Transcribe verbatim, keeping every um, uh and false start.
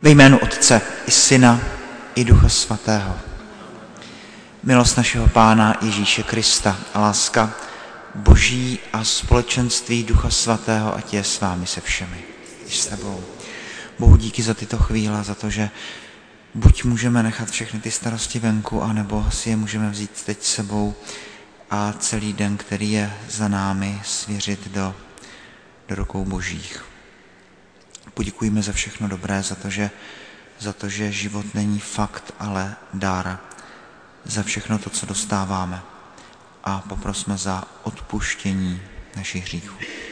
Ve jménu Otce i Syna i Ducha Svatého. Milost našeho Pána Ježíše Krista a láska Boží a společenství Ducha Svatého, ať je s vámi se všemi. I s tebou. Bohu díky za tyto chvíle, za to, že buď můžeme nechat všechny ty starosti venku, anebo si je můžeme vzít teď s sebou a celý den, který je za námi, svěřit do, do rukou Božích. Poděkujeme za všechno dobré, za to, že, za to, že život není fakt, ale dar, za všechno to, co dostáváme. A poprosme za odpuštění našich hříchů.